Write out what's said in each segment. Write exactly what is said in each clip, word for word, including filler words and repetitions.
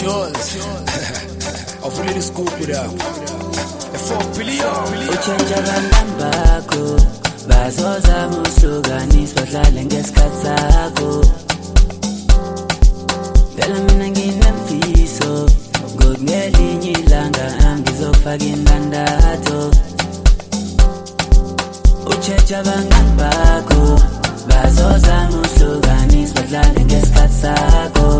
yours. I'll fill the scoop with up. The four billion. Uchenja bambako, bazoza musluganis badlale ngesikhathi sakho. Phela mina nginemfiso, ngokungelinye ilanga angizofaka indandatho. Uchenja bambako, bazoza musluganis badlale ngesikhathi sakho.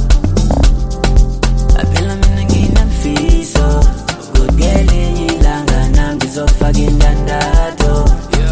Phela mina nginemfiso, ngokungelinye ilanga angizofaka indandatho.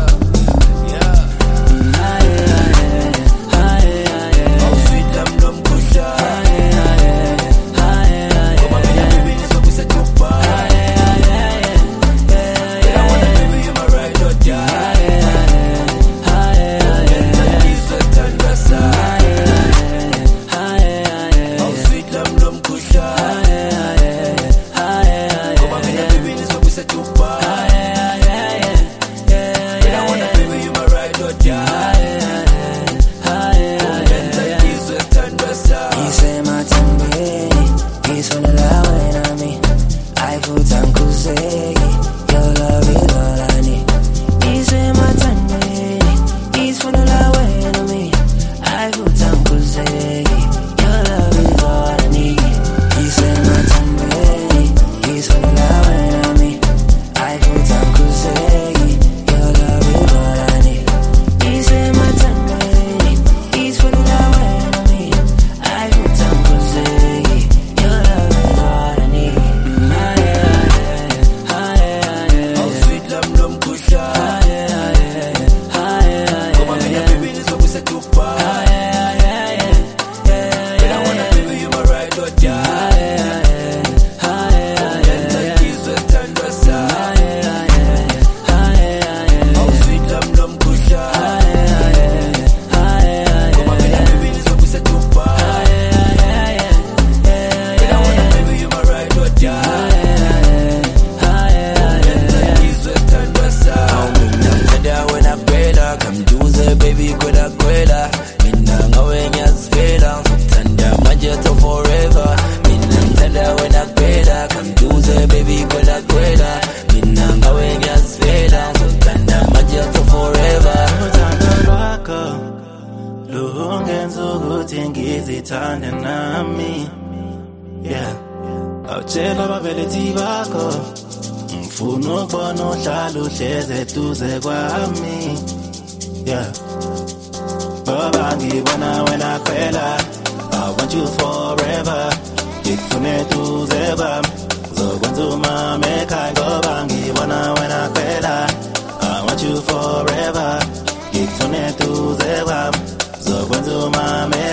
Duze kwami, yeah. Baba ngibona wena phela, I want you forever. Ngikufune duze kwami, zokwenza umama ekhaya. Baba ngibona wena phela, I want you forever. Ngikufune duze kwami, zokwenza umama